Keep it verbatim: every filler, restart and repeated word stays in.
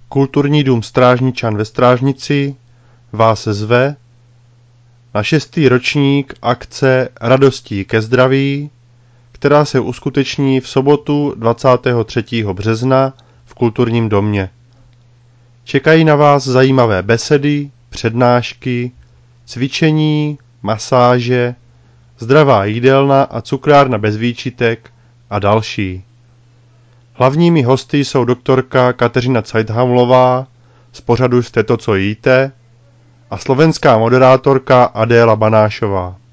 Kulturní dům Strážničan ve Strážnici vás zve na šestý ročník akce Radostí ke zdraví, která se uskuteční v sobotu dvacátého třetího března v Kulturním domě. Čekají na vás zajímavé besedy, přednášky, cvičení, masáže, zdravá jídelna a cukrárna bez výčitek a další. Hlavními hosty jsou doktorka Kateřina Cajthamlová z pořadu Jste to, co jíte, a slovenská moderátorka Adéla Banášová.